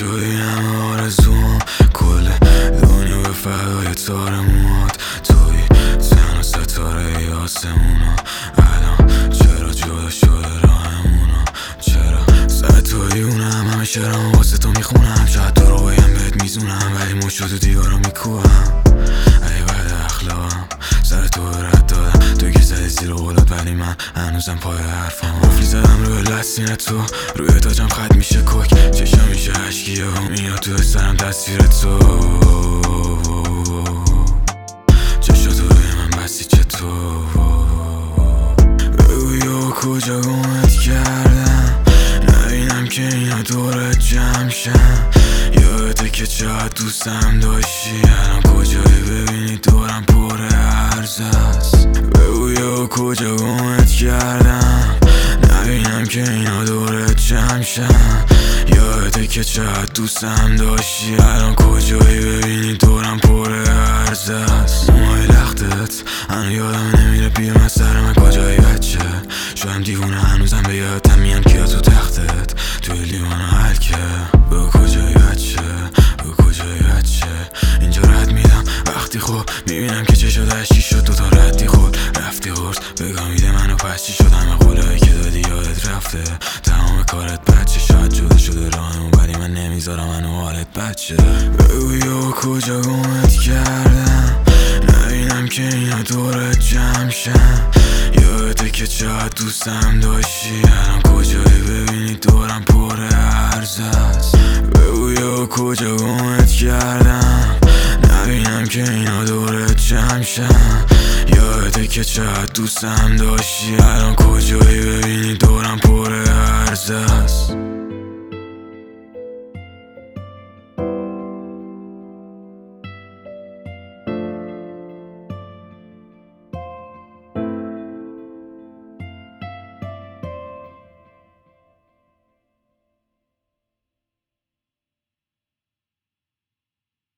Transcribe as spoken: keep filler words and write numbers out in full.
شدی همه آرزوام، کل دنیا به فدای تار موهات. توی زن و ستاره آسمونا، الان چرا جدا شده راهمونا؟ چرا سر توی اونم همه شعرم واسه تو میخونم، شاید تو رو بگم بهت میزونم ولی مشت و دیوارو میکوهم. ای بد اخلاقم سر تو رد دادم، تو که زدی زیر قولات ولی من هنوزم پای حرفم. قفلی زدم روی لسین تو، روی تاجم خط میشه کوک، چشم میشه عشقی و میاد تو سرم تصویر تو. چشاتو روی من بسیجه تو، بگو یا کجا گمت کردم، نبینم که اینا دورت جمع شن. یادته که چقدر دوستم داشتی، الان کجایی ببینی دورم پر عرض است. بگو یا کجا گمت کردم، نبینم که اینا دورت جمع شن. یادته که چقدر دوستم داشتی، الان کجایی ببینی دورم پر عرض است. موهای لختت هنو یادم نمیره، پیر من سر من کجایی بچه؟ شایم دیوونه هنوزم به یادم میان کیا تو تختت، توی لیوان حل که بگو کجایی بچه، بگو کجایی بچه. اینجا رد میدم وقتی خوب میبینم که چه شده عشقی شد، دوتا ردی خود رفتی خورد بگم میده منو پس چی شد؟ همه قولایی که دادی یادت رفته، تمام کارت بچه. شاید جدا شده راهمون ولی من نمیذارم منو حالت بچه. بگو یا کجا گمت کردم، نبینم که اینا دورت جمع شن. یادته که چقدر دوستم داشتی، الان کجایی ببینی دورم پر عرض است. بگو یا کجا گمت کردم، نبینم که اینا دورت جمع شن. یادته که چقدر دوستم داشتی، الان کجایی ببینی دورم پر عرض است.